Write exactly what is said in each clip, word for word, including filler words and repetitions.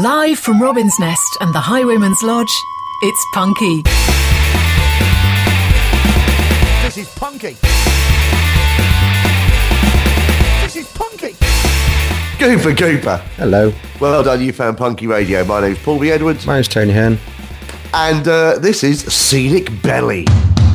Live from Robin's Nest and the Highwayman's Lodge, it's Punky. This is Punky. This is Punky. Gooper Gooper. Hello. Well done, you found Punky Radio. My name's Paul B. Edwards. My name's Tony Hearn. And uh, this is Scenic Belly.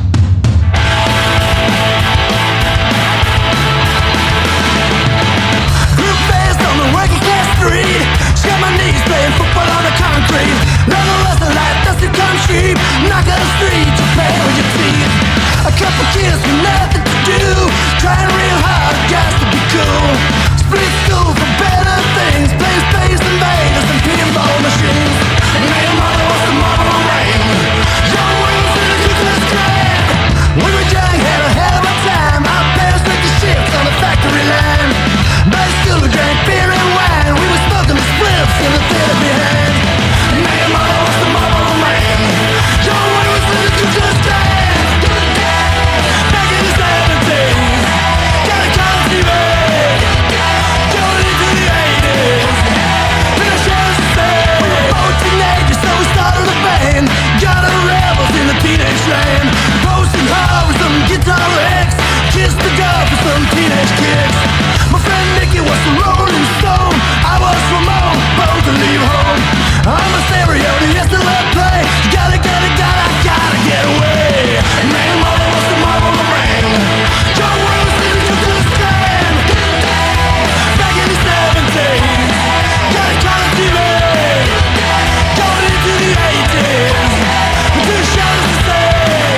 Scrap my knees playing football on the concrete. Level us the light, dusty come sheep. Knock on the street, you pay with your teeth. A couple kids with nothing to do, trying real hard just to be cool. Split school for better things, play Space Invaders and pinball machines. Name mother was the marble rain. Young wings in the Ku Klux Klan. We were young, had a hell of a time. Our parents took the shifts on the factory line. By school we drank beer and wine. We were smoking the spliffs in the theater behind. Name mother was the marble rain. Young wings in the Ku Klux Klan. Back in the seventies, got a call T V. Going into the eighties, then I share the same. We were both teenagers, so we started a band. Got our rebels in the teenage land. Posting hard with some guitar licks. Kissed the girl for some teenage kicks. My friend Nicky was the Rolling Stone. I was Ramon, both to leave home. I'm a stereo, the yes to let play. Gotta, gotta, gotta, gotta get away. Man, mother was the marble rain. John Williams in the Ku Klux Klan. Back in the seventies, got a color T V. Going into the eighties, two shows to say.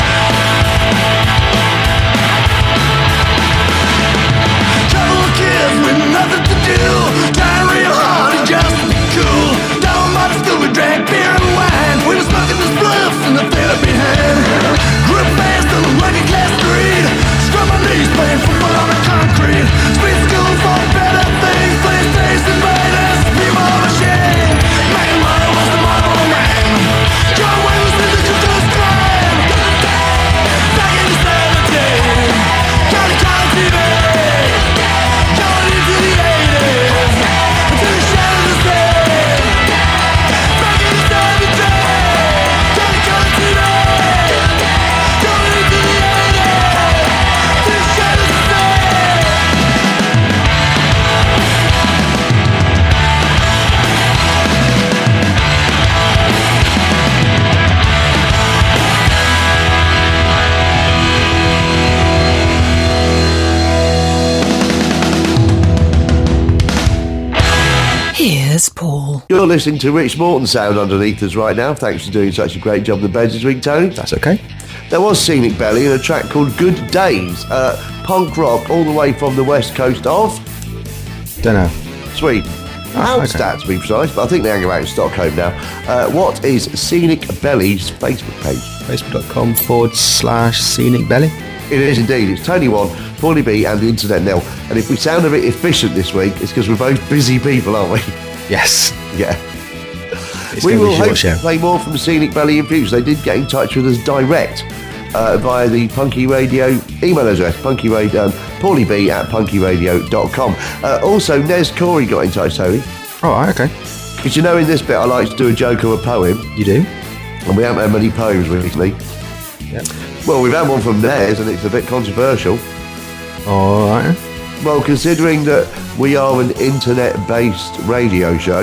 Couple of kids with nothing to do, trying real hard and just to be cool. Down by the school we drank beer and wine. We were smoking the spliffs in the theater behind. Grew up fast on the working class street. Scrub my knees playing football on the concrete. Street school for better things. Play Space Invaders, pinball machine. Man, mother was the marble man. John Wayne was in the Ku Klux Klan. Back in the seventies, got a call T V. Going into the eighties, until the shadows of stay. Back in the seventies, got a call T V. Going into the eighties, until the shadows of stay. Here's Paul. You're listening to Rich Morton sound underneath us right now. Thanks for doing such a great job in the beds this week, Tony. That's okay. There was Scenic Belly and a track called Good Days. Uh, punk rock all the way from the west coast of Don't know. Sweden. Oh, Halmstad, okay. to be precise, but I think they hang around in Stockholm now. Uh, what is Scenic Belly's Facebook page? Facebook.com forward slash Scenic Belly. It is indeed. It's Tony One, Paulie B and the Internet Nil. And if we sound a bit efficient this week, it's because we're both busy people, aren't we? Yes. Yeah. It's We gonna be will a short hope show. to play more from Scenic Belly in future. They did get in touch with us direct uh, via the Punky Radio email address, punky radio, um, paulie b at punky radio dot com. Uh, also, Nez Corey got in touch, Tony. Oh, right, okay. Because you know in this bit I like to do a joke or a poem, You do? and we haven't had many poems recently. Yep. Well, we've had one from Nez, and it's a bit controversial. All right. Well, considering that we are an internet-based radio show,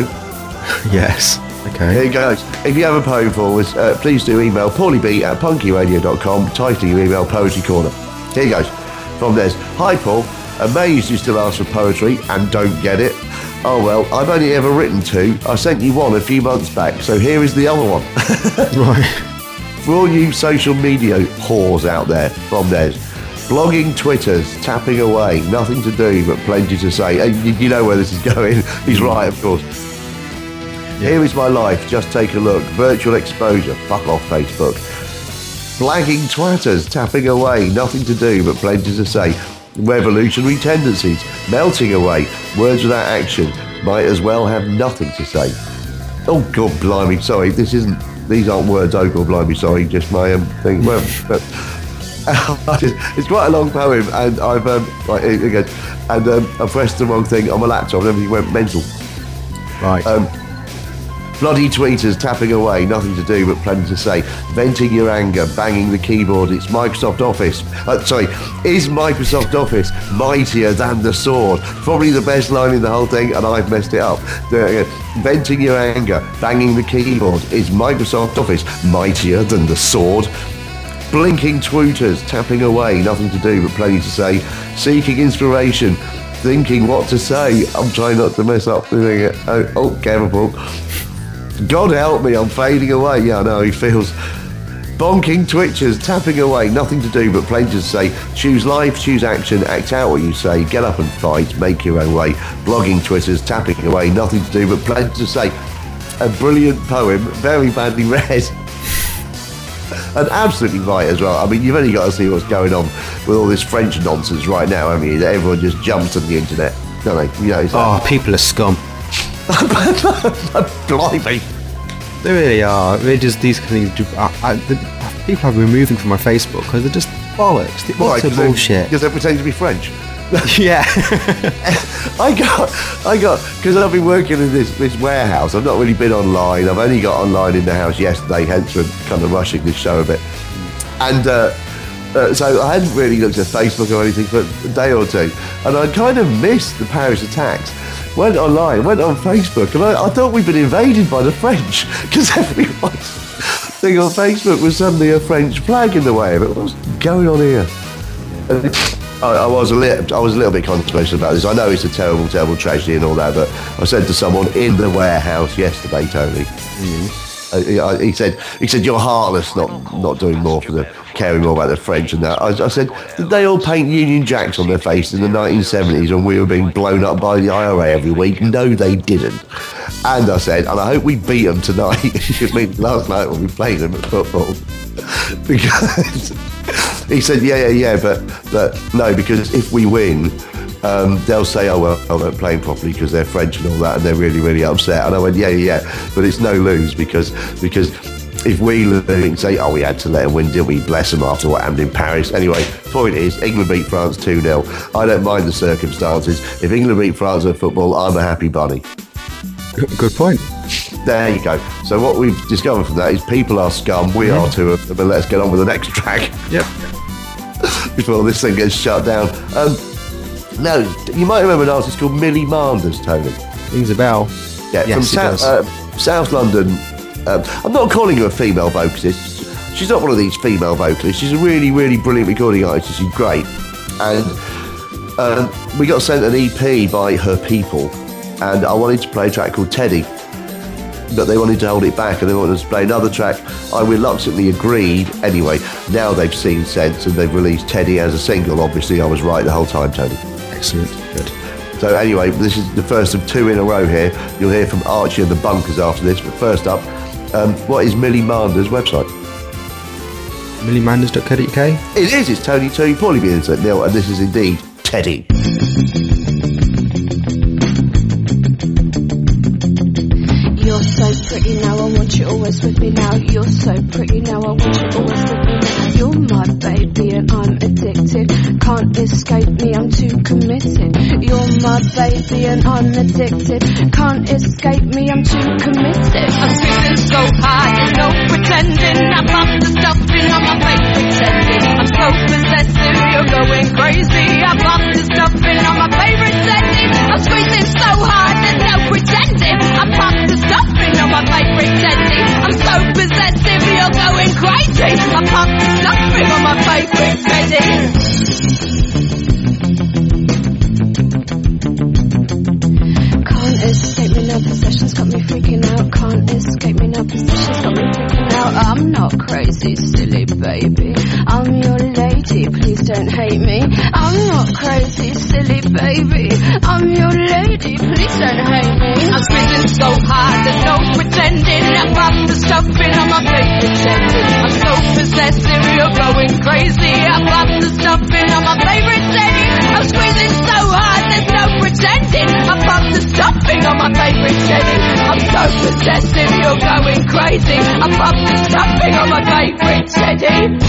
Yes. here Okay. it goes. If you have a poem for us, uh, please do email paulie b at punky radio dot com, title your email Poetry Corner. Here he goes. From Nez. Hi, Paul. Amazed you still ask for poetry and don't get it. Oh, well, I've only ever written two. I sent you one a few months back, so here is the other one. Right. For all you social media whores out there, from Nez. Blogging Twitters, tapping away, nothing to do but plenty to say. And you, you know where this is going. He's right, of course. Here is my life, just take a look. Virtual exposure, fuck off Facebook. Blagging twatters, tapping away, nothing to do but plenty to say. Revolutionary tendencies, melting away, words without action, might as well have nothing to say. Oh, God blimey, sorry, this isn't, these aren't words, oh, God blimey, sorry, just my um, thing. Well, but, it's quite a long poem, and I've, um, right, here it goes. And um, I pressed the wrong thing on my laptop, and everything went mental. Right. Um, Bloody tweeters tapping away, nothing to do but plenty to say. Venting your anger, banging the keyboard. It's Microsoft Office. Uh, sorry, is Microsoft Office mightier than the sword? Probably the best line in the whole thing, and I've messed it up. Uh, venting your anger, banging the keyboard. Is Microsoft Office mightier than the sword? Blinking tweeters tapping away, nothing to do but plenty to say. Seeking inspiration, thinking what to say. I'm trying not to mess up doing it. Oh, oh careful. God help me, I'm fading away. Yeah, I know, he feels. Bonking twitchers, tapping away, nothing to do but plenty to say. Choose life, choose action, act out what you say, get up and fight, make your own way. Blogging twitters, tapping away, nothing to do but plenty to say. A brilliant poem, very badly read. And absolutely right as well. I mean, you've only got to see what's going on with all this French nonsense right now, haven't you? That everyone just jumps to the internet, don't they? You know, it's Oh, like, people are scum. blimey. They really are. They're just these kind of I, I, the, people I've removed them from my Facebook because they're just bollocks. They're Why? utter bullshit. Because they pretend to be French. Yeah. I got, I got, because I've been working in this, this warehouse. I've not really been online. I've only got online in the house yesterday, hence we're kind of rushing this show a bit. And uh, uh, so I hadn't really looked at Facebook or anything for a day or two. And I kind of missed the Paris attacks. Went online, went on Facebook, and I, I thought we'd been invaded by the French because everyone's thing on Facebook was suddenly a French flag in the way of it. What's going on here? And it, I, I was a little, I was a little bit controversial about this. I know it's a terrible, terrible tragedy and all that, but I said to someone in the warehouse yesterday, Tony. Mm. Uh, he, he said, "He said you're heartless, not not doing more for the caring more about the French and that." I, I said, "Did they all paint Union Jacks on their face in the nineteen seventies when we were being blown up by the I R A every week?" No, they didn't. And I said, "And I hope we beat them tonight." It means last night when we played them at football, because he said, "Yeah, yeah, yeah, but but no, because if we win." Um, they'll say, oh, well, oh, they're playing properly because they're French and all that, and they're really, really upset. And I went, yeah, yeah, yeah, but it's no lose because because if we lose and say, oh, we had to let them win, didn't we? Bless them after what happened in Paris. Anyway, point is, England beat France two nil. I don't mind the circumstances. If England beat France at football, I'm a happy bunny. Good point. There you go. So what we've discovered from that is people are scum, we are too, but let's get on with the next track. Yep. Before this thing gets shut down. Um, No, you might remember an artist called Millie Manders, Tony. Rings a bell. Yeah, Yes, from it South, does. uh, South London. Um, I'm not calling her a female vocalist. She's not one of these female vocalists. She's a really, really brilliant recording artist. She's great. And um, we got sent an E P by Her People, and I wanted to play a track called Teddy, but they wanted to hold it back and they wanted us to play another track. I reluctantly agreed. Anyway, now they've seen sense and they've released Teddy as a single. Obviously, I was right the whole time, Tony. Excellent. Good. So anyway, this is the first of two in a row here. You'll hear from Archie and the Bunkers after this. But first up, um, what is Millie Manders' website? millie manders dot co dot U K. It is. It's Tony Two, Paulie B, and Neil, and this is indeed Teddy. You're so pretty now, I want you always with me now. You're so pretty now, I want you always with me now. You're my baby and I'm addicted. Can't escape me, I'm too committed. You're my baby and I'm addicted. Can't escape me, I'm too committed. I'm feeling so high, there's no pretending. I pop the stuffing on my face pretending. I'm so possessive, you're going crazy. I pop the stuffing on my favorite setting. I'm squeezing so hard, there's no pretending. I pop the stuffing on my favorite setting. I'm so possessive, you're going crazy. I pop the stuffing on my favorite setting. Can't escape me now, possession's got me freaking out. Can't escape me now, possession's got me freaking out. I'm not crazy, silly baby. I'm your lady, please don't hate me. I'm not crazy, silly baby. I'm your lady, please don't hate me. I'm squeezing so hard, there's no pretending. I pop the stuffing on my face pretending. I'm so possessive, you're going crazy. I pop the stuffing on my favorite setting. I'm squeezing so hard, there's no pretending. I pop the stuffing on my favorite setting. I'm so possessive, you're going crazy. I pop the stuffing on my favorite setting.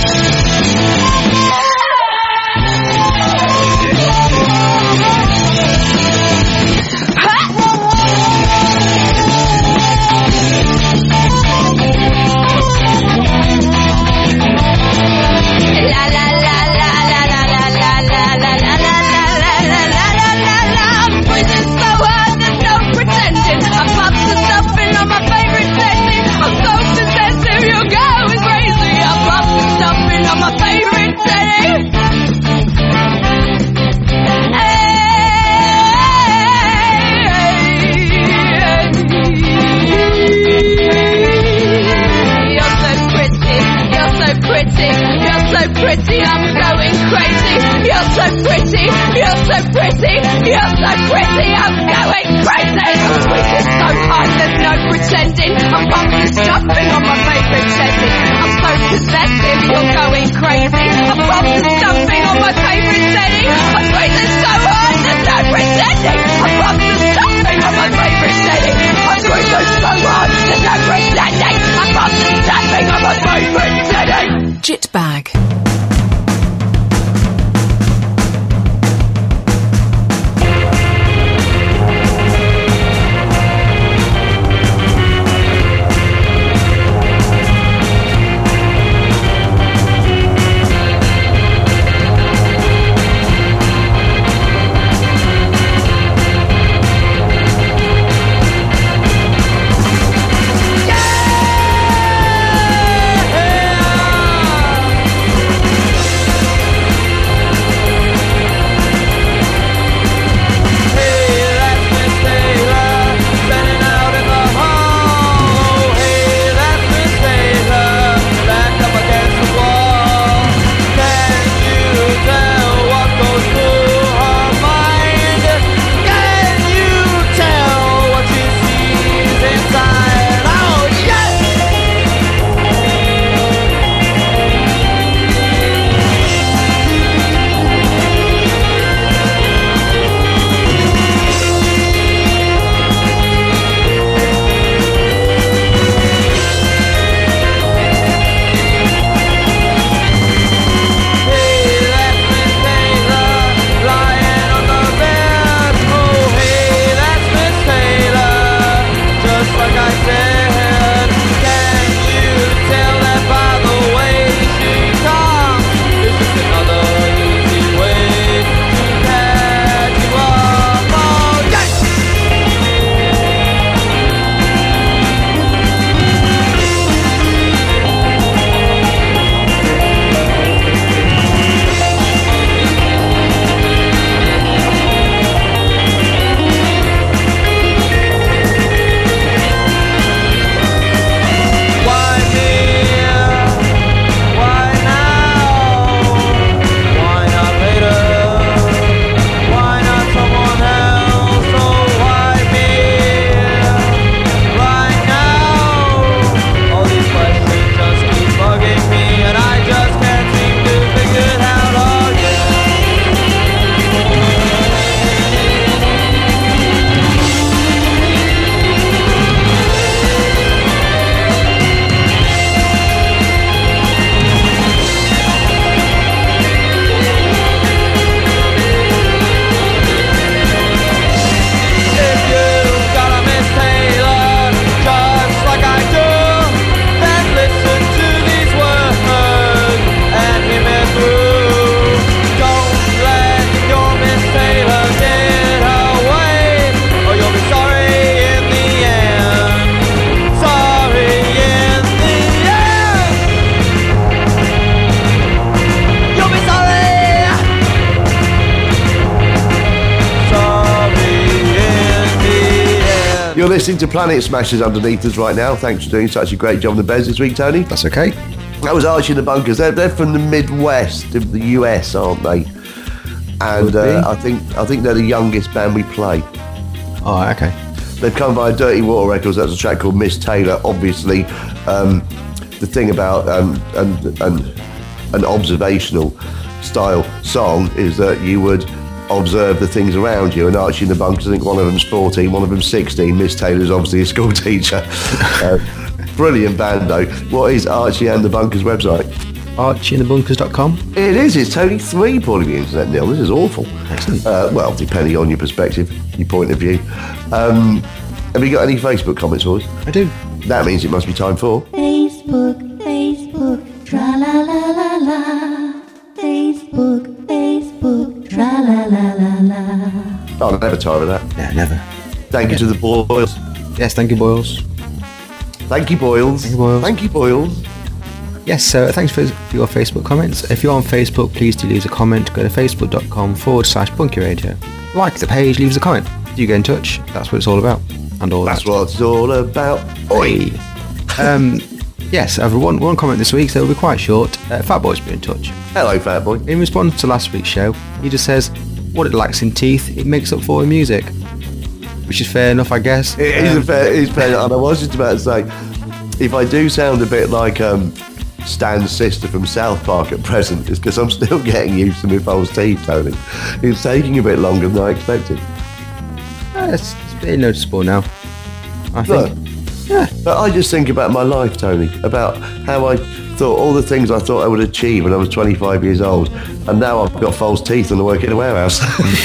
pretty, you're so pretty, I'm going crazy. You're so pretty, you're so pretty, you're so pretty, I'm going crazy. Sweet is so hard, there's no pretending. I'm pumping stuffing on my favourite setting. I'm so possessive, you're going crazy. I'm pumping stuffing on my favourite setting. I'm sweet is so hard, there's no pretending. I'm pumping stuffing on my favourite setting. I'm sweet is so hard, there's no pretending. I'm pumping stuffing on my favourite setting. Jitbag. You're listening to Planet Smashers underneath us right now. Thanks for doing such a great job on the Bez this week, Tony. That's okay. That was Archie and the Bunkers. They're, they're from the Midwest of the U S, aren't they? And uh, I think I think they're the youngest band we play. Oh, okay. They've come by Dirty Water Records. That's a track called Miss Taylor. Obviously, um, the thing about um, an, an, an observational style song is that you would observe the things around you. And Archie and the Bunkers, I think one of them's fourteen, one of them's sixteen. Miss Taylor's obviously a school teacher. uh, brilliant band, though. What is Archie and the Bunkers' website? archie and the bunkers dot com. It is. It's Tony three point of the internet, Neil. This is awful. Excellent. Uh, well, depending on your perspective, your point of view. Um, have you got any Facebook comments for us? I do. That means it must be time for... Facebook, Facebook, tra-la-la-la-la. Facebook, Facebook, tra-la-la-la-la. Oh, I never tire of that. Yeah, never. Thank you to the Boyles. Yes, thank you, Boyles. Thank you, Boyles. Thank you, Boyles. Thank you, Boyles. Yes, so thanks for your Facebook comments. If you're on Facebook, please do leave a comment. Go to facebook.com forward slash Punky Radio. Like the page, leave us a comment. Do get in touch. That's what it's all about. And all That's that. what it's all about. Oi. Um, Yes, I have one, one comment this week, so it'll be quite short. Uh, Fatboy's been in touch. Hello, fat boy. In response to last week's show, he just says, what it lacks in teeth, it makes up for in music. Which is fair enough, I guess. It is Um, a fair, it is fair. And I was just about to say, if I do sound a bit like um, Stan's sister from South Park at present, it's because I'm still getting used to my false teeth, Tony. It's taking a bit longer than I expected. uh, it's, it's pretty noticeable now, I Look, think. but I just think about my life, Tony, about how I thought all the things I thought I would achieve when I was twenty-five years old, and now I've got false teeth and I work in a warehouse.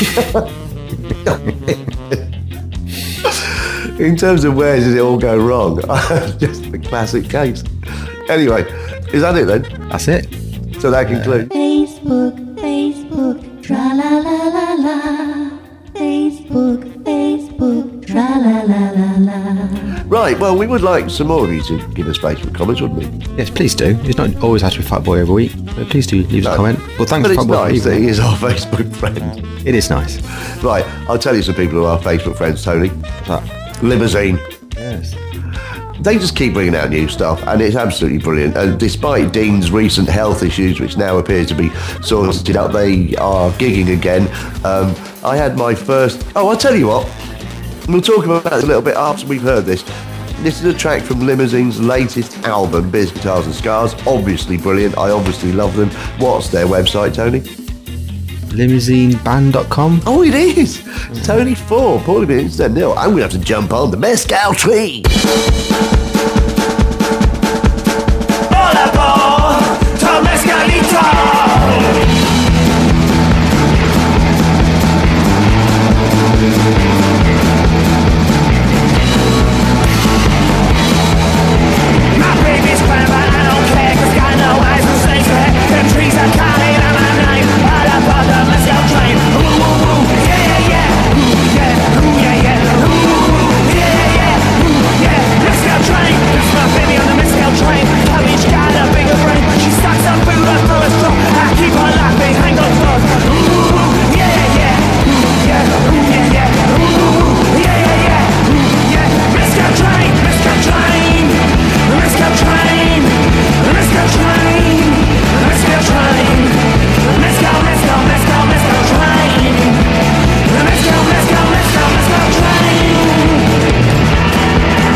In terms of where does it all go wrong, just a classic case. Anyway, is that it then? That's it. So that concludes. Facebook, Facebook, tra la la la la. Facebook, Facebook, tra la la la la. Right, well, we would like some more of you to give us Facebook comments, wouldn't we? Yes, please do. It's not always has to be Fatboy every week, but please do leave us No. a comment. Well, thanks, But it's Fatboy. nice for that leaving he it. is our Facebook friend. It is nice. Right, I'll tell you some people who are Facebook friends, Tony. But, Limousine. yes. They just keep bringing out new stuff, and it's absolutely brilliant. And despite Dean's recent health issues, which now appears to be sorted out, they are gigging again. Um, I had my first... Oh, I'll tell you what. We'll talk about that a little bit after we've heard this. This is a track from Limousine's latest album, Beers, Guitars and Scars. Obviously brilliant. I obviously love them. What's their website, Tony? limousine band dot com. Oh, it is. Tony four. Paulie been instead nil. I'm going to have to jump on the mezcal tree. Hola, po, to mezcalito. My baby's crying, but I don't care, 'cause got no eyes and snakes her head. Them trees are calling out my name. Hola, po, the mezcal train. Ooh, ooh, ooh, yeah, yeah, yeah. Ooh, yeah, ooh, yeah, yeah. Ooh, ooh, yeah, yeah, yeah. Ooh, yeah, mezcal train. That's my baby on the mezcal train. I've each got a bigger brain. She sucks up food up through a straw. I keep on laughing, hang on close. Ooh, yeah, yeah. Ooh, yeah, ooh, yeah, yeah. Ooh, yeah, yeah, yeah. Ooh, yeah, mezcal train, mezcal train. Mezcal train, mezcal train, mezcal train, mezcal, mezcal, mezcal, mezcal train, mezcal, mezcal, mezcal, mezcal train.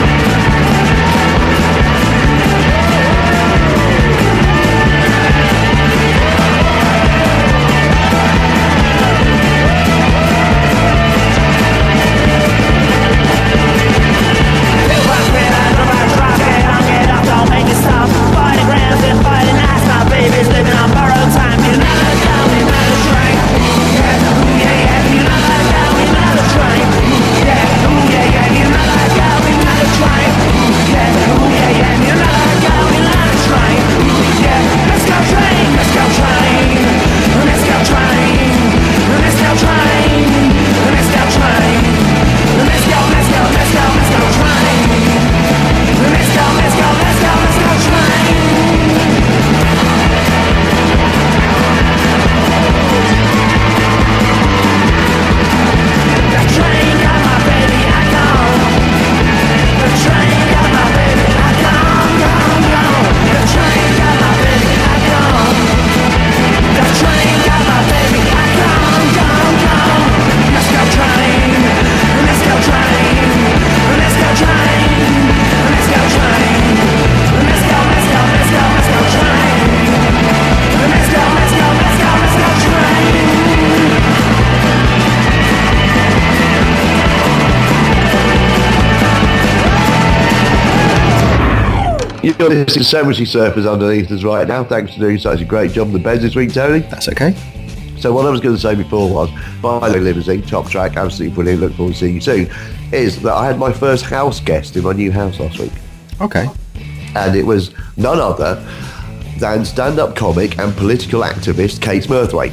You're listening to So Much Surfers underneath us right now. Thanks for doing such a great job on the beds this week, Tony. That's okay. So what I was going to say before was, by the way, Limousine, top track, absolutely brilliant, look forward to seeing you soon, is that I had my first house guest in my new house last week. Okay. And it was none other than stand-up comic and political activist Kate Smurthwaite,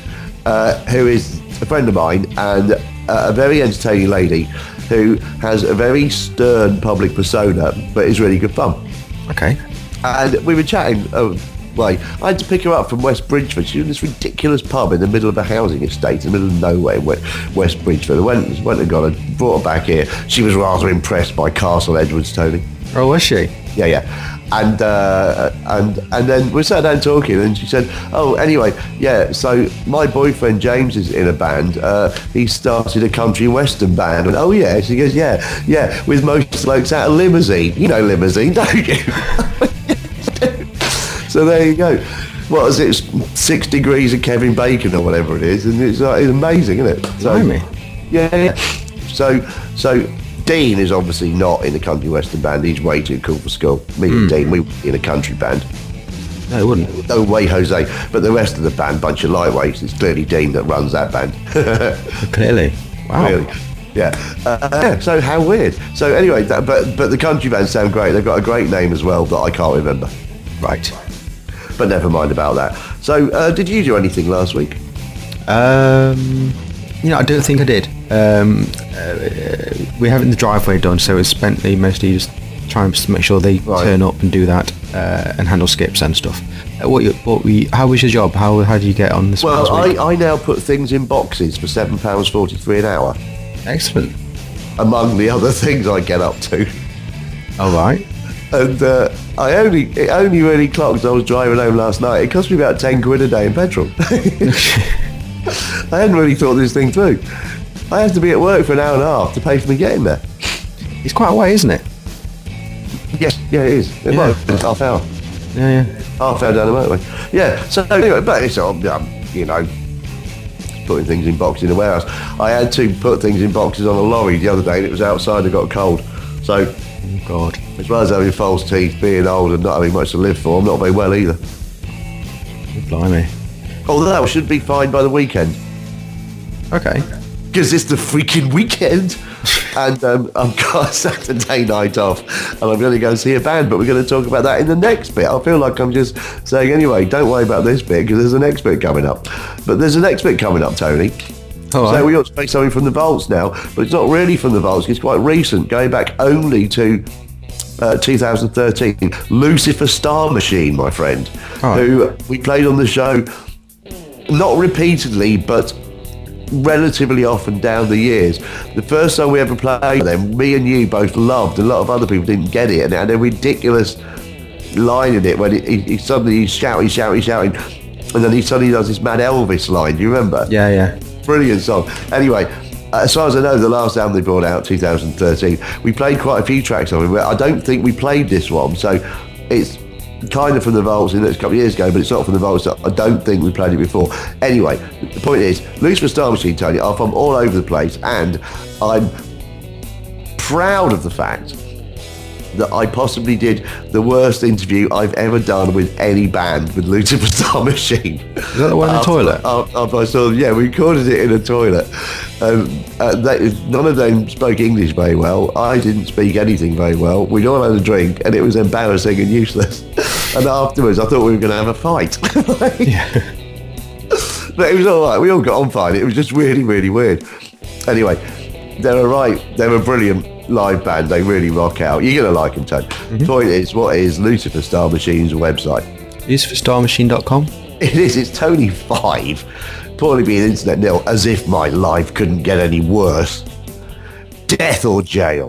uh, who is a friend of mine and uh, a very entertaining lady who has a very stern public persona, but is really good fun. Okay. And we were chatting, oh, way. I had to pick her up from West Bridgeford. She was in this ridiculous pub in the middle of a housing estate, in the middle of nowhere in West Bridgeford. I went, went and got her, brought her back here. She was rather impressed by Castle Edwards, Tony. Oh, was she? Yeah, yeah. And uh, and and then we sat down talking, and she said, "Oh, anyway, yeah. So my boyfriend James is in a band. Uh, he started a country western band." And oh yeah, she goes, "Yeah, yeah, with most blokes out of Limousine. You know Limousine, don't you?" So there you go. What is it? Six degrees of Kevin Bacon or whatever it is, and it's, uh, it's amazing, isn't it? So, yeah, yeah. So so. Dean is obviously not in a country western band. He's way too cool for school. Me mm. and Dean, we were in a country band. No, it wouldn't. No way, Jose. But the rest of the band, bunch of lightweights. It's clearly Dean that runs that band. Clearly. Wow. Really. Yeah. Uh, yeah. So how weird. So anyway, that, but but the country bands sound great. They've got a great name as well that I can't remember. Right. But never mind about that. So uh, did you do anything last week? Um, you know, I don't think I did. Um, uh, we're having the driveway done, so it's spent me mostly just trying to make sure they right. turn up and do that uh, and handle skips and stuff. Uh, what, you, what we? How was your job? How how did you get on this? Well, I, I now put things in boxes for seven pounds forty three an hour. Excellent. Among the other things I get up to. All right. And uh, I only it only really clocked. I was driving home last night. It cost me about ten quid a day in petrol. I hadn't really thought this thing through. I have to be at work for an hour and a half to pay for me getting there. It's quite a way, isn't it? Yes, yeah, it is. It yeah. might be half hour. Yeah, yeah. Half hour down the motorway. Yeah, so anyway, but it's, um, you know, putting things in boxes in a warehouse. I had to put things in boxes on a lorry the other day, and it was outside, I got cold. So, oh God. As well as having false teeth, being old and not having much to live for, I'm not very well either. Blimey. Although I should be fine by the weekend. Okay. Because it's the freaking weekend. And um, I've got a Saturday night off. And I'm going to go and see a band. But we're going to talk about that in the next bit. I feel like I'm just saying, anyway, don't worry about this bit, because there's the next bit coming up. But there's the next bit coming up, Tony. All right. So we ought to play something from the vaults now. But it's not really from the vaults. It's quite recent, going back only to uh, two thousand thirteen. Lucifer Star Machine, my friend. Right. Who we played on the show, not repeatedly, but relatively often down the years. The first time we ever played them, me and you both loved. A lot of other people didn't get it, and it had a ridiculous line in it when it, he, he suddenly he's shouting, shouting, shouting, and then he suddenly does this mad Elvis line. Do you remember? Yeah, yeah. Brilliant song. Anyway, as far as I know, the last album they brought out, two thousand thirteen, we played quite a few tracks of it. I don't think we played this one, so it's kind of from the vaults in a couple of years ago, but it's not from the vaults. I don't think we played it before. Anyway, the point is, Lucifer Star Machine, Tony, are from all over the place, and I'm proud of the fact that I possibly did the worst interview I've ever done with any band with Lucifer Star Machine. Is that the one in the toilet? After, after I saw, yeah, we recorded it in a toilet. Um, uh, they, none of them spoke English very well. I didn't speak anything very well. We'd all had a drink, and it was embarrassing and useless. And afterwards, I thought we were going to have a fight. Yeah. But it was all right. We all got on fine. It was just really, really weird. Anyway, they're all right. They're a brilliant live band. They really rock out. You're going to like them, Tony. Mm-hmm. Point is, what is Lucifer Star Machine's website? lucifer star machine dot com. It is. It's Tony five. Probably being internet nil, as if my life couldn't get any worse. Death or jail.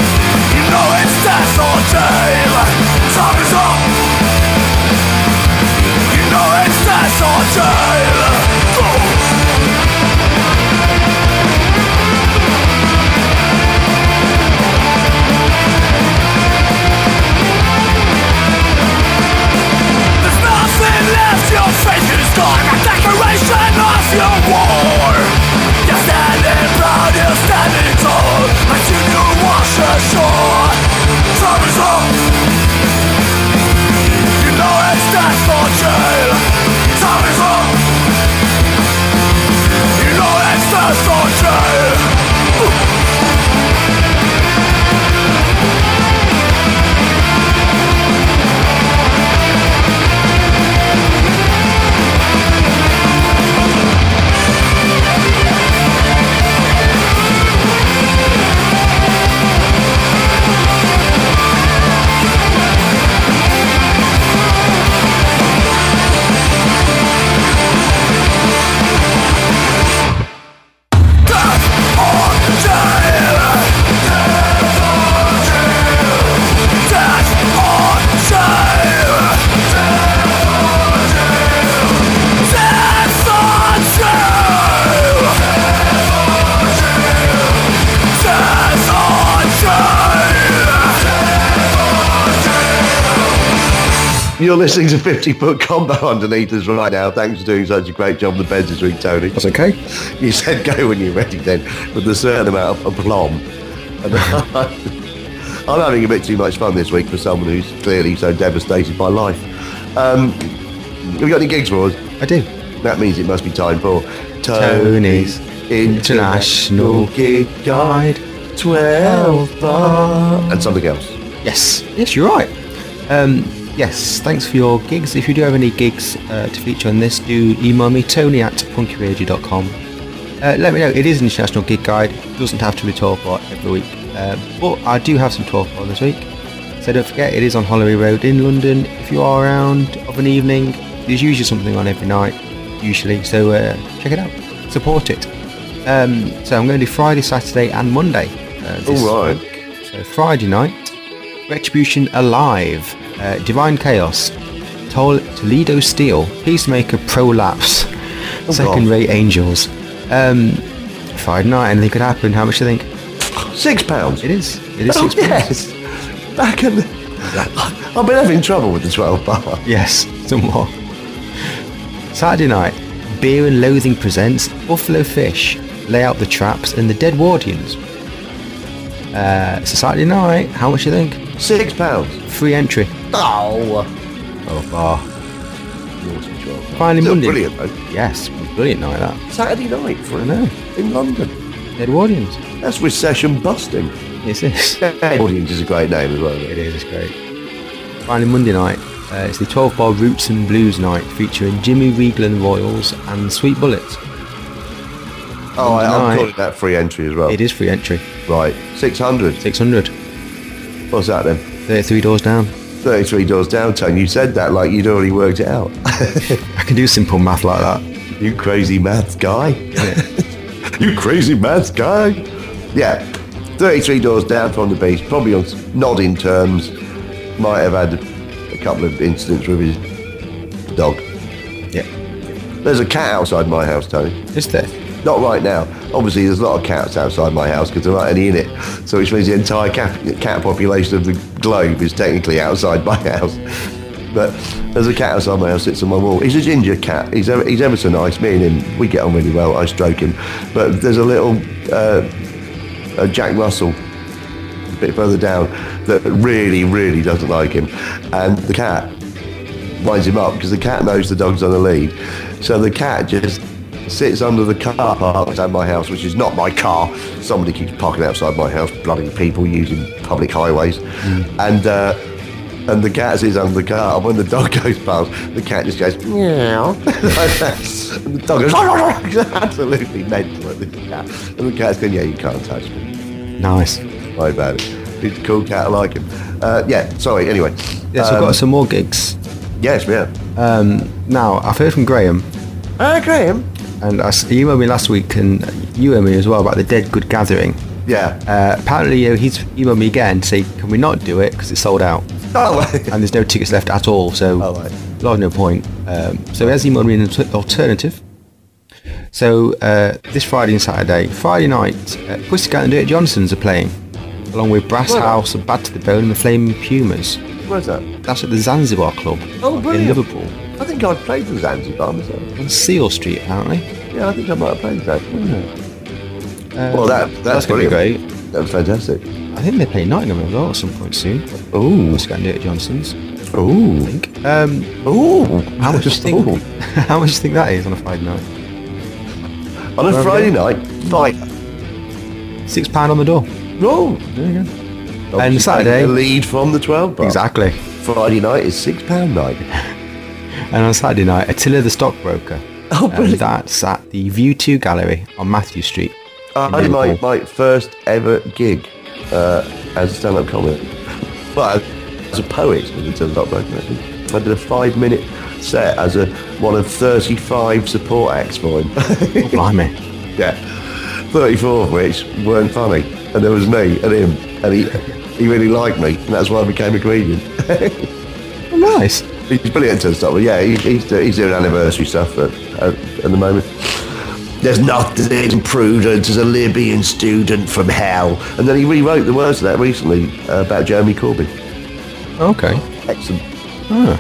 Time is up. You're listening to fifty foot combo underneath us right now. Thanks for doing such a great job on the beds this week, Tony. That's okay. You said go when you're ready then, with a certain amount of aplomb. And I'm having a bit too much fun this week for someone who's clearly so devastated by life. Um, have you got any gigs for us? I do. That means it must be time for Tony's International Gig Guide twelve bar. And something else. Yes. Yes, you're right. Um, yes, thanks for your gigs. If you do have any gigs uh, to feature on this, do email me, tony at punky radio dot com. Uh, let me know. It is an International Gig Guide. It doesn't have to be twelve bar every week. Uh, but I do have some twelve bar this week. So don't forget, it is on Holloway Road in London. If you are around of an evening, there's usually something on every night, usually. So uh, check it out. Support it. Um, so I'm going to do Friday, Saturday and Monday. Uh, this All right. week. So Friday night, Retribution Alive, uh, Divine Chaos, Tol- Toledo Steel, Peacemaker Prolapse, Oh, Second God. Rate Angels. Um, Friday night, anything could happen. How much do you think? Six pounds. It is. It is Oh, six pounds. yes. Back in the... I've been having trouble with the twelve bar. Yes, somewhat. Saturday night, Beer and Loathing presents Buffalo Fish, Lay Out the Traps, and the Dead Wardians. Uh, so Saturday night, how much do you think? Six pounds. Free entry. Oh. Oh, bar. Naughty twelve bar. Finally Still Monday. brilliant, though. Yes, brilliant night that. Saturday night for I know. in London. Dead Wardians. That's recession busting. It's this. Audience is a great name as well. Isn't It it? is, it's great. Finally Monday night, uh, it's the twelve bar Roots and Blues night featuring Jimmy Regal and Royals and Sweet Bullets. Oh, I, I'm Night. calling that free entry as well. It is free entry. Right, six hundred. six hundred. What's that then? thirty-three doors down. thirty-three doors down, Tony. You said that like you'd already worked it out. I can do simple math like that. You crazy maths guy. You crazy maths guy. Yeah, thirty-three doors down from the beach, probably on nodding terms. Might have had a couple of incidents with his dog. Yeah. There's a cat outside my house, Tony. Is there? Not right now. Obviously, there's a lot of cats outside my house because there aren't any in it. So which means the entire cat, cat population of the globe is technically outside my house. But there's a cat outside my house, sits on my wall. He's a ginger cat. He's ever, he's ever so nice. Me and him, we get on really well. I stroke him. But there's a little uh, a Jack Russell a bit further down that really, really doesn't like him. And the cat winds him up because the cat knows the dog's on the lead. So the cat just sits under the car park outside my house, which is not my car. Somebody keeps parking outside my house, bloody people using public highways. Mm. And uh, and the cat sits under the car. And when the dog goes past, the cat just goes, meow. And the dog goes, absolutely mental at this cat. And the cat's going, yeah, you can't touch me. Nice. Right about it. He's a cool cat, I like him. Uh, yeah, sorry, anyway. Yes, I've Um, got some more gigs. Yes, yeah. Um, now, I've heard from Graham, Uh, Graham? and I, he emailed me last week, and you emailed me as well about the Dead Good Gathering. Yeah. Uh, apparently, you know, he's emailed me again to say, can we not do it because it's sold out? Oh, And there's no tickets left at all, so Oh, right. a lot of no point. Um, so he has emailed me an alter- alternative. So uh, this Friday and Saturday, Friday night, uh, Pussycat and Dirty Johnsons are playing, along with Brass Where? House, Bad to the Bone, and the Flaming Pumas. Where's that? That's at the Zanzibar Club Oh, in brilliant. Liverpool, I think I played the Zanzibar myself. on Seal Street apparently. Yeah, I think I might have played that. Uh, Well, that, that's, that's going to be brilliant. great. That was fantastic. I think they play Nottingham as well at some point soon. Ooh. Pussycat and Dirty Johnsons. Ooh. I think. Um, Ooh. how much do you think? Ooh. How much do you think that is on a Friday night? On a Where are we Friday going? night, fight. Six pound on the door. Oh. There you go. Obviously Saturday- taking the lead from the twelve bar. Exactly. Friday night is six pound night. And on Saturday night, Attila the Stockbroker. Oh, And brilliant. that's at the View two Gallery on Matthew Street. Uh, in I did my, Liverpool. my first ever gig uh, as a stand-up comic. Well, as a poet, as it turns out, I did a five-minute set as a one of thirty-five support acts for him. Oh, blimey. Yeah, thirty-four of which weren't funny, and there was me and him, and he he really liked me, and that's why I became a comedian. Oh, nice. He's brilliant to stuff, but yeah, he, he's he's doing anniversary stuff at, at, at the moment. There's nothing imprudent as a Libyan student from hell, and then he rewrote the words of that recently uh, about Jeremy Corbyn. Okay. Excellent. Ah.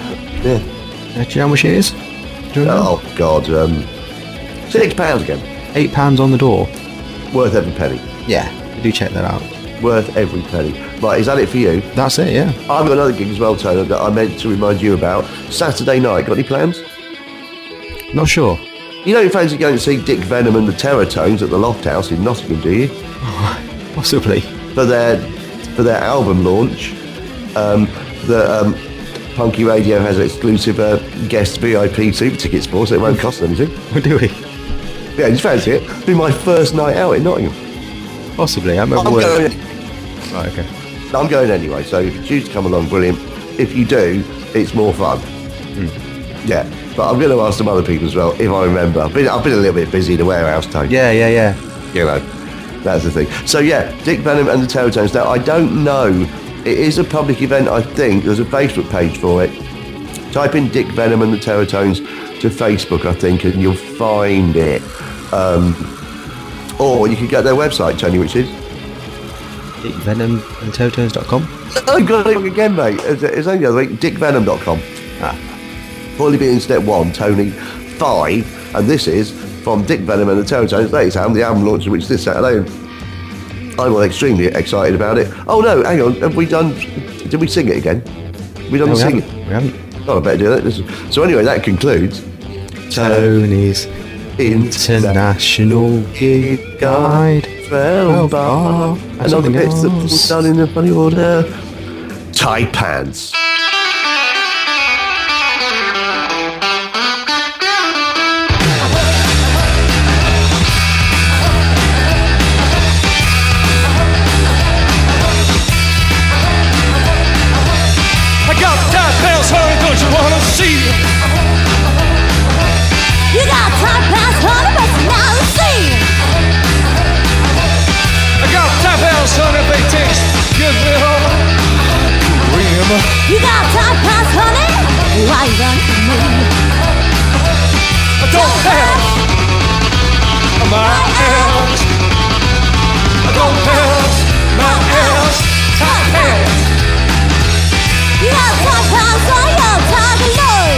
Yeah. Uh, do you know how much it is? Do you know? Oh, God. Um, six pounds again. Eight pounds on the door. Worth every penny. Yeah, do check that out. Worth every penny. Right, is that it for you? That's it, yeah. I've got another gig as well, Tony, that I meant to remind you about. Saturday night. Got any plans? Not sure. You don't fancy going to see Dick Venom and the Terratones at the Loft House in Nottingham, do you? Possibly. For their for their album launch, um, the um, Punky Radio has exclusive uh, guest V I P super tickets for, so it won't cost anything. What do we? Yeah, just fancy it. It'll be my first night out in Nottingham. Possibly. I'm, I'm going. going. Right, okay. I'm going anyway, so if you choose to come along, brilliant. If you do, it's more fun. Mm. Yeah, but I'm going to ask some other people as well, if I remember. I've been, I've been a little bit busy in the warehouse, Tony. Yeah, yeah, yeah. You know, that's the thing. So yeah, Dick Venom and the Terratones. Now, I don't know. It is a public event, I think. There's a Facebook page for it. Type in Dick Venom and the Terratones to Facebook, I think, and you'll find it. Um, or you can get their website, Tony, which is dick venom and terratones dot com. I got it again, mate. It's, it's only the other week. dick venom dot com. Ah. Poorly being step one, Tony five, and this is from Dick Venom and the Terratones' latest album, the album launch, which is this Saturday. I'm extremely excited about it. Oh no, hang on, have we done? Did we sing it again? Have we done No, the we singing? haven't. We haven't. Oh, I better do that. This is- So anyway, that concludes Tony's International Gig Guide. Well, bar, and other something bits that else. was done in a funny order. Tight pants. I got tight pants, honey, don't you wanna see? You got tight pants, honey, but you now see. I got tight pants, honey, they taste good little cream. You got tight pants, honey. Why you run from me? I don't have my ass. I don't have my ass. Tight pants. You got tight pants, honey, you're tired alone.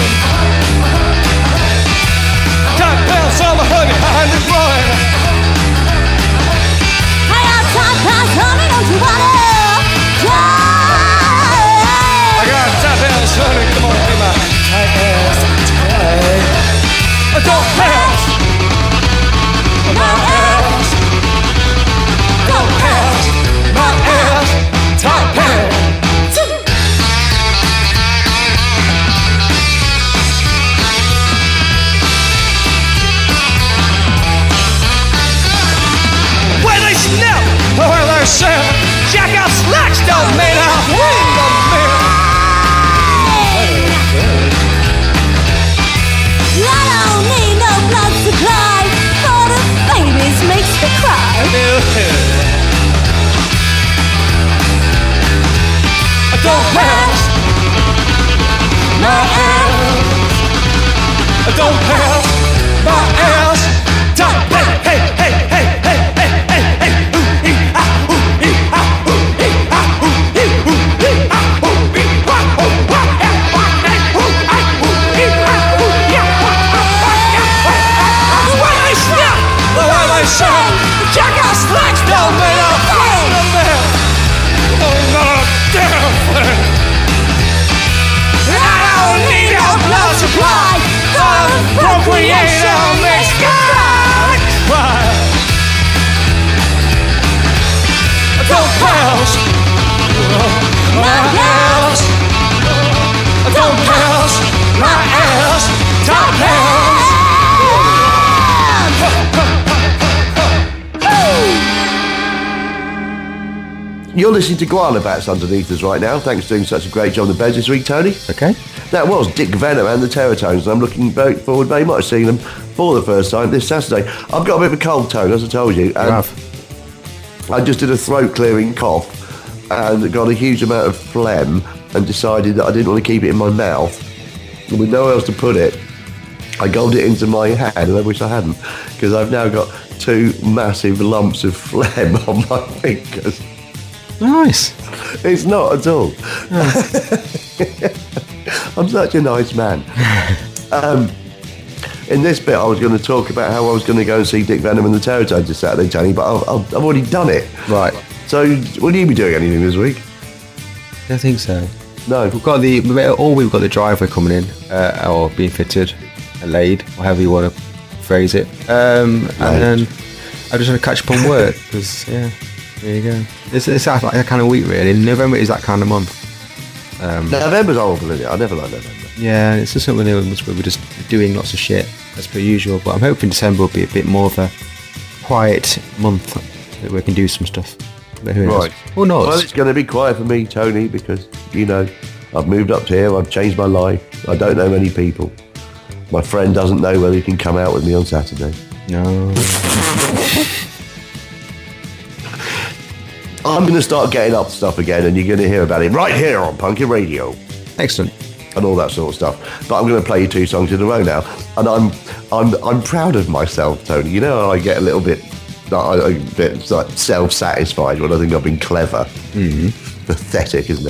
Tight pants, I'm a honey behind the groin. I got tight pants, honey, don't you wanna die? I got tight pants, honey, come on, be my tight ass. Tight. I don't have my ass. Don't have my ass. Tight pants. When they snap, when they snap, jackass slacks don't mean a thing to me. I don't need no blood supply for the babies makes me cry. I don't have my ass. I don't have my ass. Tight pants. Hey, hey, hey, hey, hey, hey, hey. Ooh, ee, ah, ooh, ee, ah, ooh, ee, ah, ooh, ee, ooh, ee, ah, ooh, ee, ah, ooh, ah, eh, ah, eh, ooh, ah, ooh, ee, ah, ooh, yeah, ah, ah, ah, ah. The way they snap, the way they shout, the jackass slacks don't mean a thing to me. Oh, not a damn thing. I don't need no blood supply for the procreation makes God cry. I don't pass my ass. I don't pass my ass. Top pass. You're listening to Guana Bats underneath us right now. Thanks for doing such a great job on the beds this week, Tony. Okay. That was Dick Venom and the Terratones, and I'm looking very forward very much to seeing them for the first time this Saturday. I've got a bit of a cold, Tony, as I told you. You And have. I just did a throat clearing cough and got a huge amount of phlegm and decided that I didn't want to keep it in my mouth. And with nowhere else to put it, I gobbled it into my hand, and I wish I hadn't, because I've now got two massive lumps of phlegm on my fingers. Nice. It's not at all. I'm such a nice man. Um, in this bit, I was going to talk about how I was going to go and see Dick Venom and the Terror Toads this Saturday, Tony, but I've, I've, I've already done it. Right. So, will you be doing anything this week? I don't think so. No. We've got the, or we've got the driveway coming in, uh, or being fitted, and laid, or however you want to phrase it. Um, and then I just want to catch up on work, because, yeah, there you go. It's, it's like that kind of week, really. November is that kind of month. Um, November's horrible, isn't it? I never like November. Yeah, it's just something where we're just doing lots of shit, as per usual. But I'm hoping December will be a bit more of a quiet month, that we can do some stuff. But who knows? Right. Who knows? Well, it's going to be quiet for me, Tony, because, you know, I've moved up to here, I've changed my life, I don't know many people. My friend doesn't know whether he can come out with me on Saturday. No. I'm going to start getting up stuff again, and you're going to hear about it right here on Punky Radio. Excellent. And all that sort of stuff. But I'm going to play you two songs in a row now, and I'm I'm I'm proud of myself, Tony. You know, I get a little bit a bit like self-satisfied when I think I've been clever. Mm-hmm. Pathetic, isn't it?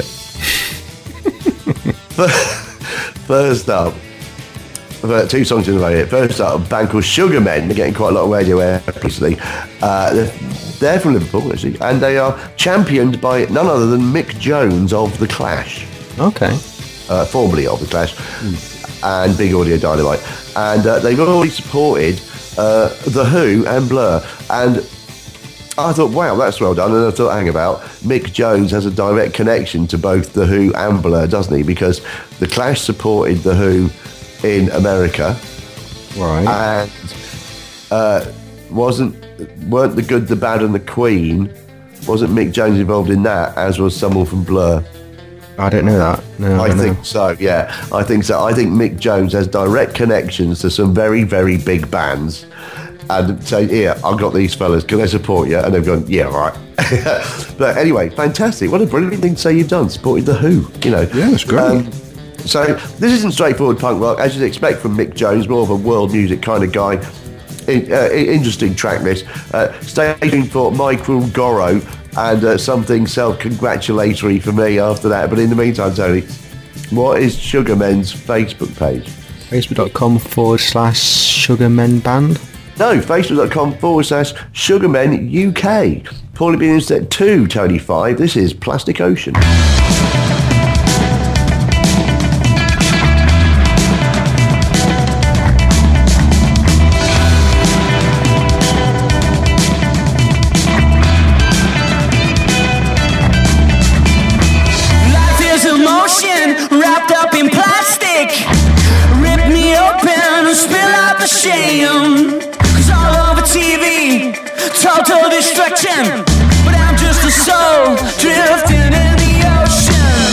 First up, two songs in a row here. First up, a band called Sugar Men. They're getting quite a lot of radio air recently. Uh, they're, they're from Liverpool, actually, and they are championed by none other than Mick Jones of The Clash. Okay. Uh, formerly of The Clash, mm. and Big Audio Dynamite. And uh, they've already supported uh, The Who and Blur. And I thought, wow, that's well done. And I thought, hang about, Mick Jones has a direct connection to both The Who and Blur, doesn't he? Because The Clash supported The Who in America. Right. And uh, wasn't, weren't The Good, The Bad and The Queen, wasn't Mick Jones involved in that, as was someone from Blur? I don't know that. No, I, I think know. so, yeah. I think so. I think Mick Jones has direct connections to some very, very big bands. And say, here, I've got these fellas, can I support you? And they've gone, yeah, all right. But anyway, fantastic. What a brilliant thing to say you've done, supported The Who, you know. Yeah, that's great. Um, so this isn't straightforward punk rock, as you'd expect from Mick Jones, more of a world music kind of guy. In, uh, interesting track list. Uh, stay tuned for My Cruel Goro, and uh, something self-congratulatory for me after that. But in the meantime, Tony, what is Sugar Men's Facebook page? Facebook.com forward slash Sugar Men Band? No, Facebook.com forward slash Sugar Men U K. Paulie Bean Instead two, Tony five. This is Plastic Ocean. Wrapped up in plastic, rip me open and spill out the shame. Cause all over T V, total destruction, but I'm just a soul drifting in the ocean.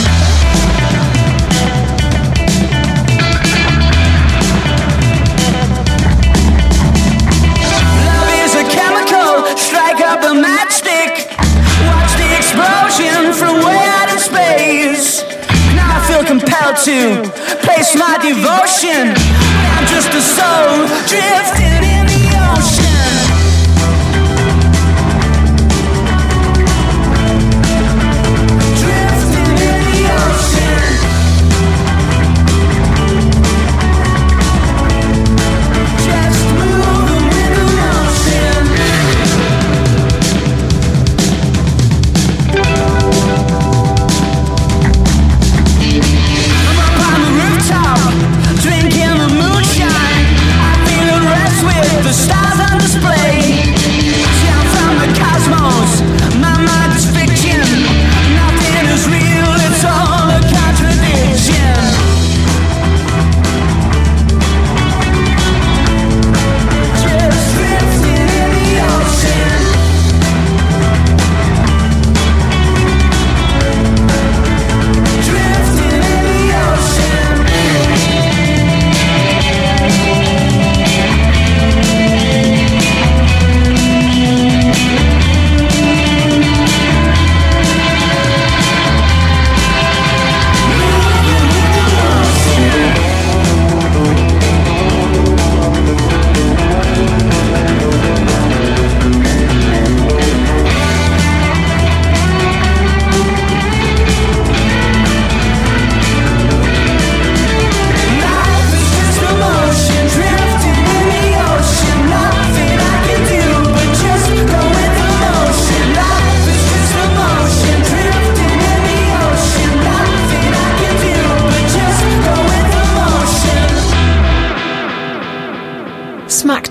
Love is a chemical, strike up a matchstick, watch the explosion from way out in space. I feel compelled to place my devotion. I'm just a soul drifting in the ocean. Drifting in the ocean. Just moving with the motion. Drinking the moonshine, I feel a rest with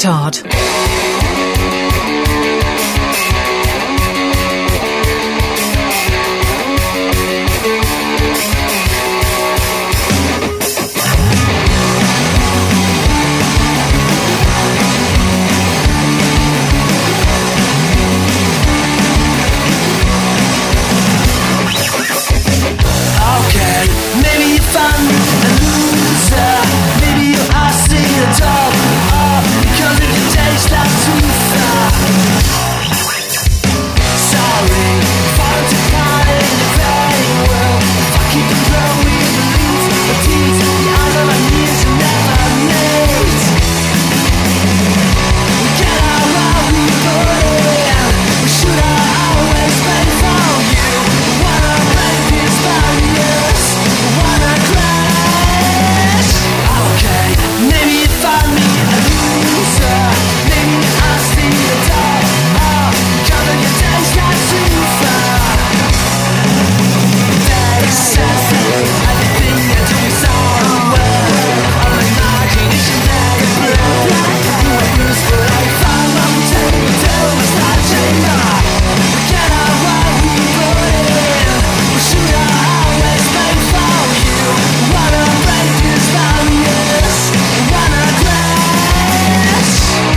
Tard. Maybe you found me a loser. Maybe you are seeing a dog. Oh, because it can taste like too far. Sorry, falling to part in the very world. If I keep on growing, believe the teeth, the eyes of my knees will never meet. We get out while we put in. We should have always been for you. Wanna break these barriers. Wanna crash? Okay, maybe you find me a loser. Maybe I see the dark. Oh, because of your days got too far. They said everything you do is all well. All the imagination that is real. You are bruised, but I found my take me to a star chamber. Get out while we put in. We should have always been for you. Wanna break these barriers. Wanna crash?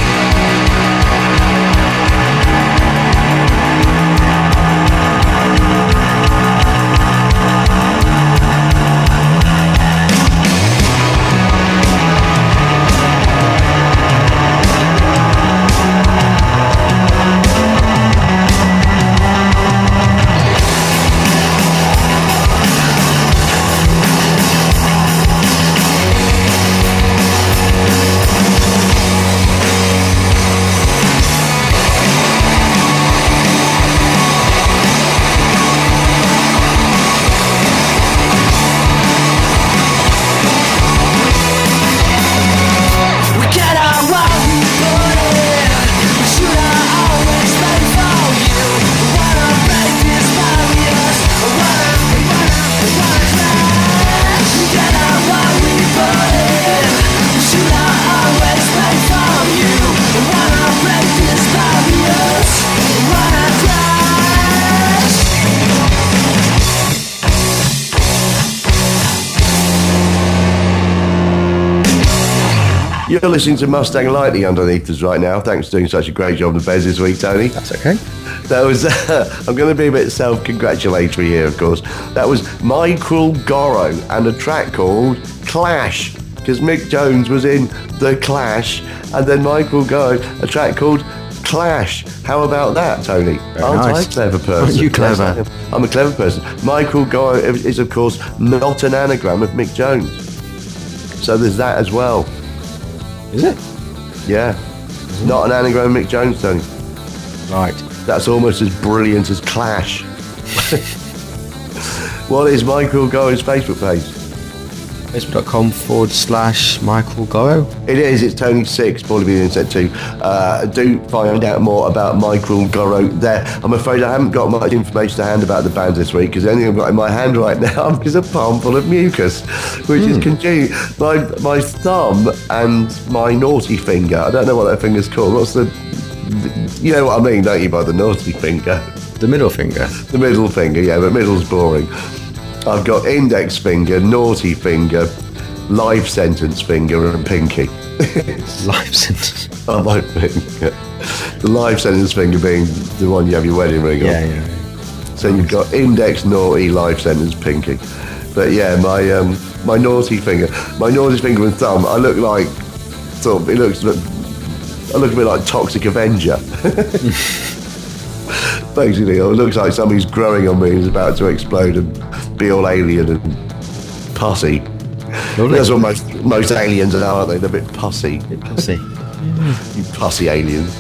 We get out while we put in. We should have always been for you. Wanna break these barriers. Wanna, wanna, wanna crash. We get out while we put in. We should have always been for you. Wanna break these barriers. Wanna crash. You're listening to Mustang Lightning underneath us right now. Thanks for doing such a great job on the Bez this week, Tony. That's okay. That was, uh, I'm going to be a bit self-congratulatory here, of course. That was My Cruel Goro and a track called Clash, because Mick Jones was in The Clash, and then My Cruel Goro, a track called Clash. How about that, Tony? Aren't nice. I a clever person? Aren't you clever? Yes, I am. I'm a clever person. My Cruel Goro is, of course, not an anagram of Mick Jones. So there's that as well. Is it? Yeah. Not an anagram of Mick Jones, Tony. Right. That's almost as brilliant as Clash. What is Michael Goro's Facebook page? Facebook.com forward slash Michael Goro. It is, it's Tony six, Paulie B said too. Uh, do find out more about Michael Goro there. I'm afraid I haven't got much information to hand about the band this week, because the only thing I've got in my hand right now is a palm full of mucus, which mm. is congealed. My, my thumb and my naughty finger, I don't know what that finger's called. What's the, you know what I mean, don't you, by the naughty finger? The middle finger. The middle finger, yeah, but middle's boring. I've got index finger, naughty finger, life sentence finger, and pinky. Life sentence. Oh, my finger. The life sentence finger being the one you have your wedding ring on. Yeah, yeah, yeah. So you've got index, naughty, life sentence, pinky. But yeah, my um, my naughty finger, my naughty finger and thumb, I look like, sort of, it looks, look, I look a bit like Toxic Avenger. Basically, it looks like something's growing on me and is about to explode and be all alien and pussy. Lovely. That's what most, most aliens are, aren't they? They're a bit pussy. A bit pussy. You pussy aliens.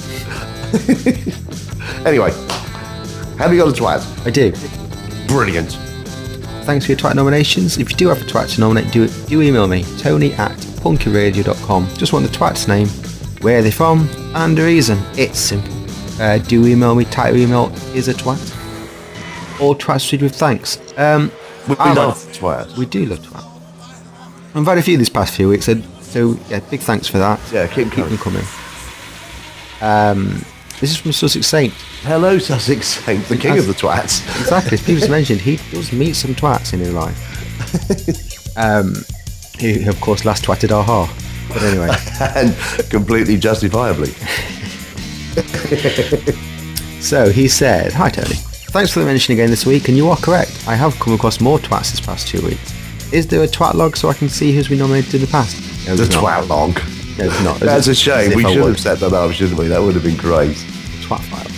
Anyway, have you got a twat? I do. Brilliant. Thanks for your twat nominations. If you do have a twat to nominate, do do email me, tony at punkyradio dot com. Just want the twat's name, where they're from, and the reason. It's simple. Uh, do email me, title email is a twat. Or twats treated with thanks. Um, We I love like- twats. We do love twat. I've had a few this past few weeks. So, so So yeah, big thanks for that. Yeah, keep keep coming. them coming. Um, this is from Sussex Saint. Hello, Sussex Saint, the king As- of the twats. Exactly, as previously mentioned, he does meet some twats in his life. Um, who, of course, last twatted Aha. But anyway. And completely justifiably. So he said, "Hi Tony, thanks for the mention again this week, and you are correct. I have come across more twats this past two weeks. Is there a twat log so I can see who's been nominated in the past?" No, The there's not. twat log. No, it's not. That's a As shame. if We I should was. have set that up, shouldn't we? That would have been great. Twat file.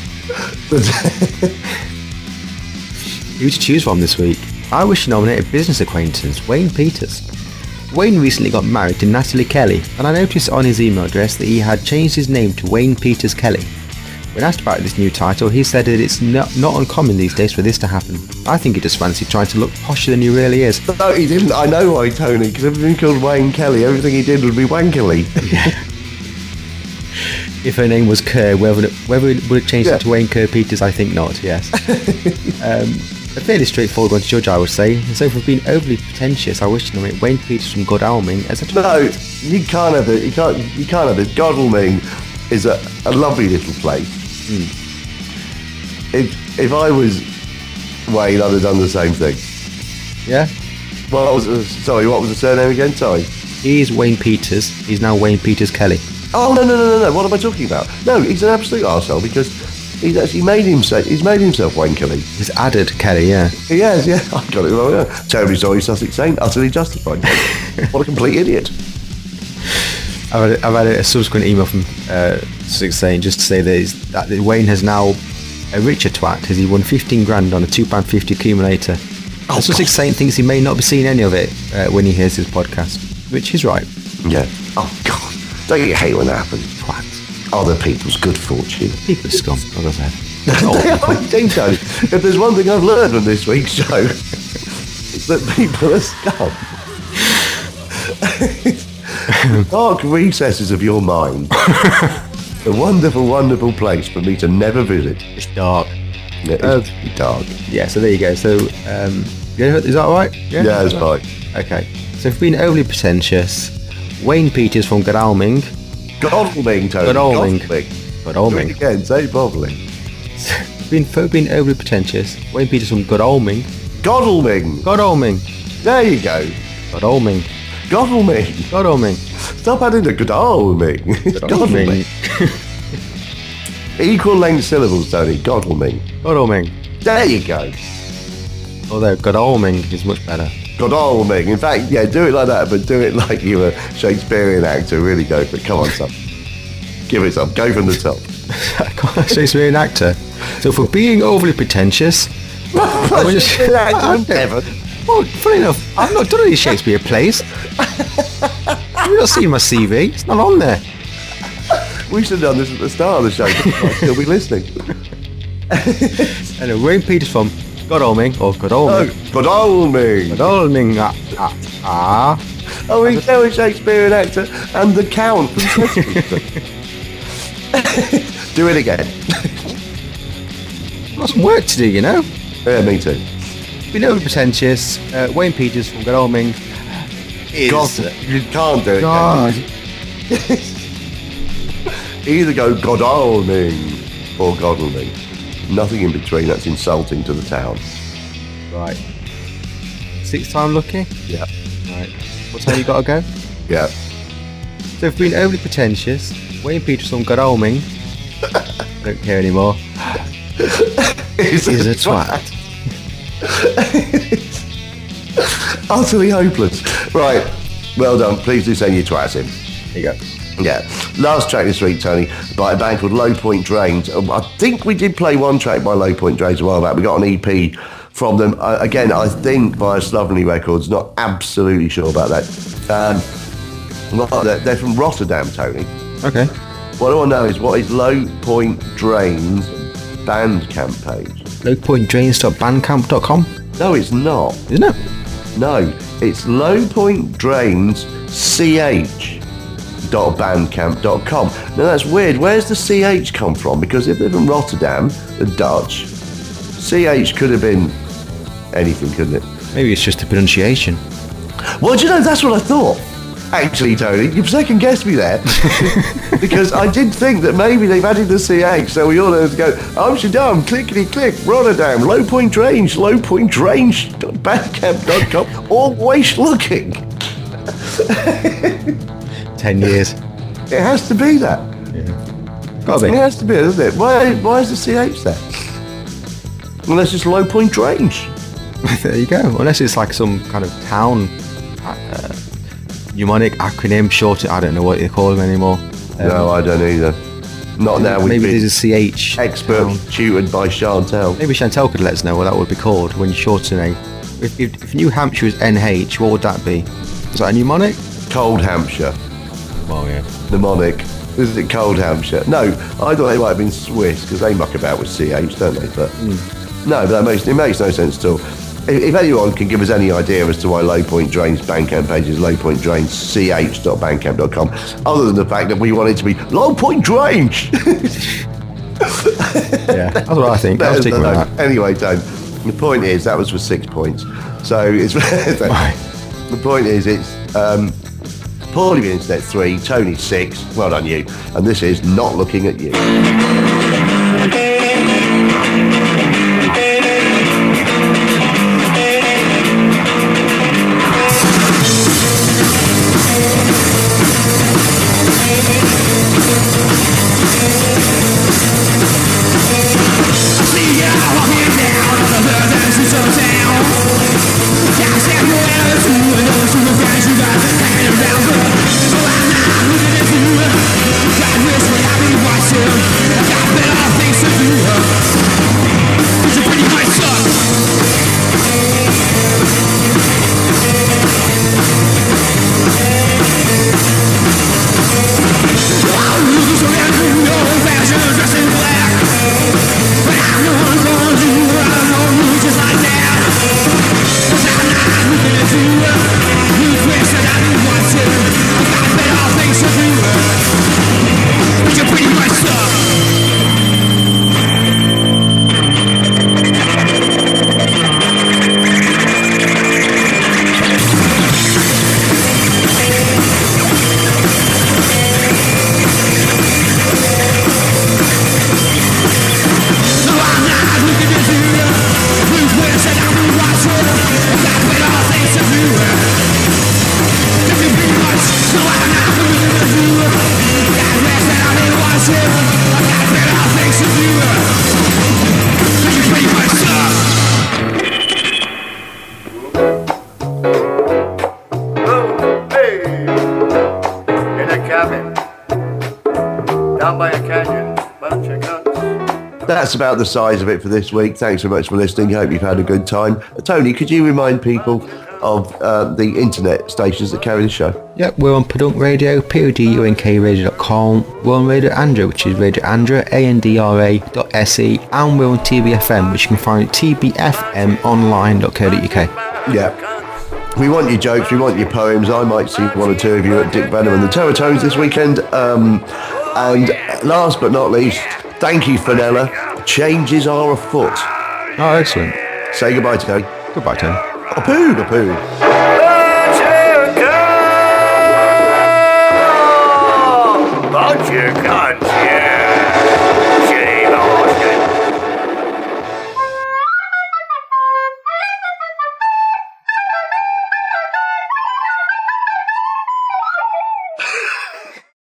Who to choose from this week? I wish to nominate a business acquaintance, Wayne Peters. Wayne recently got married to Natalie Kelly, and I noticed on his email address that he had changed his name to Wayne Peters Kelly. When asked about this new title, he said that it's not, not uncommon these days for this to happen. I think he just fancied trying to look posher than he really is. No, he didn't. I know why, Tony, because if he'd been called Wayne Kelly, everything he did would be Wankily. If her name was Kerr, whether, whether it would have changed Yeah. it to Wayne Kerr Peters, I think not, yes. um, a fairly straightforward one to judge, I would say. And so for being overly pretentious, I wish to nominate Wayne Peters from Godalming as a No, you can't have it. You can't. You can't have it. Godalming is a, a lovely little place. If if I was Wayne, I'd have done the same thing. Yeah? What was uh, sorry? What was the surname again? Sorry. He's Wayne Peters. He's now Wayne Peters Kelly. Oh no no no no no! What am I talking about? No, he's an absolute arsehole because he's actually made himself. He's made himself Wayne Kelly. He's added Kelly, yeah. He has, yeah. I got it wrong. Yeah. Terribly sorry, Sussex Saint. Utterly justified. What a complete idiot. I've had, I've had a subsequent email from uh, Sussex saying just to say that, he's, that Wayne has now a richer twat as he won fifteen grand on a two pound fifty accumulator. Oh, And Sussex Saint thinks he may not be seeing any of it uh, when he hears his podcast, which is right. Yeah. Oh God! Don't you hate when that happens? Twats. Other people's good fortune. People are scum, as I said. They are indeed, Tony. If there's one thing I've learned from this week's show, it's that people are scum. Dark recesses of your mind. A wonderful, wonderful place for me to never visit. It's dark. Yeah, it's Uh, dark. Yeah, so there you go. So, um, yeah, is that all right? Yeah, that's fine. Okay. So, for being overly pretentious, Wayne Peters from Godalming. Godalming, Tony. Godalming. Godalming. Do it Godalming. again, say it properly. being, for being overly pretentious, Wayne Peters from Godalming. Godalming. Godalming. There you go. Godalming. Godalming. Godalming. Stop adding the Godalming. It's Godalming. Equal length syllables, Tony. Godalming. Godalming. There you go. Although Godalming is much better. Godalming. In fact, yeah, do it like that, but do it like you're a Shakespearean actor. Really go for it. Come on, son. Give it some. Go from the top. Shakespearean actor. So for being overly pretentious, I was just- Actor, Devon. well, funny enough, I've not done any Shakespeare plays. You've not seen my C V. It's not on there. We should have done this at the start of the show. I'll still be listening. Anyway, Wayne Peters from Godalming or Oh, Godalming. Godalming. Godalming. Ah, ah, ah. Oh, he's now a Shakespearean actor and the Count from Sesame Street. Do it again. Got some work to do, you know. Yeah, me too. Being overly pretentious, uh, Wayne Peters from Godalming is. God, you can't do it. God. Either go Godalming or Godalming. Nothing in between. That's insulting to the town. Right. Sixth time lucky? Yeah. Right. What time you got to go? Yeah. So if being overly pretentious, Wayne Peters from Godalming, I don't care anymore, Is is a twat. Utterly hopeless. Right. Well done. Please do send your twats in. There you go. Yeah. Last track this week, Tony, by a band called Low Point Drains. Um, I think we did play one track by Low Point Drains a while back. We got an E P from them. Uh, again, I think via Slovenly Records. Not absolutely sure about that. Um, well, they're, they're from Rotterdam, Tony. Okay. What I want to know is what is Low Point Drains Bandcamp page? lowpointdrains dot bandcamp dot com, No, it's not. isn't it? No, it's Low Point Drains C H dot bandcamp dot com. Now that's weird. Where's the C H come from? Because if they're from Rotterdam, the Dutch, C H could have been anything, couldn't it? Maybe it's just a pronunciation. Well, do you know, that's what I thought. Actually, Tony, you've second guessed me there. Because I did think that maybe they've added the C H, so we all have to go, Amsterdam, clickety click, Rotterdam, low point range, low point range, bandcamp dot com, always looking. Ten years. It has to be that. Yeah. Gotta It be. has to be, doesn't it? Why, why is the C H there? Unless it's low point range. There you go. Unless it's like some kind of town uh, mnemonic acronym, short. I don't know what you call them anymore. Um, No, I don't either. Not now. We've Maybe been there's a C H. expert town. tutored by Chantel. Maybe Chantel could let us know what that would be called when you shorten a. If, if, if New Hampshire was N H, what would that be? Is that a mnemonic? Cold Hampshire. Well, yeah. Mnemonic. Is it Cold Hampshire? No, I thought they might have been Swiss because they muck about with C H, don't they? But Mm. no, but that makes it makes no sense at all. If, if anyone can give us any idea as to why Low Point Drains Bandcamp page is low point drains c h dot bandcamp dot com, other than the fact that we want it to be Low Point Drains. Yeah, that's what I think. I was sticking with No, that. Anyway, Tone, the point is that was for six points. So it's Right. the point is it's um, Paulie the Internet three, Tony six. Well done you. And this is Not Looking at You. That's about the size of it for this week. Thanks so much for listening. Hope you've had a good time. Uh, Tony, could you remind people of uh, the internet stations that carry the show? Yep, we're on Podunk Radio, P O D U N K radio dot com. We're on Radio Andra, which is Radio Andra, A N D R A dot S E. And we're on T B F M, which you can find at t b f m online dot co dot u k. Yeah. We want your jokes, we want your poems. I might see one or two of you at Dick Venom and the Terratones this weekend. Um, and last but not least, thank you, Fenella. Changes are afoot. Oh, excellent. Say goodbye, Tony. Goodbye, Tony. A poo, a poo. Bunch of cunts.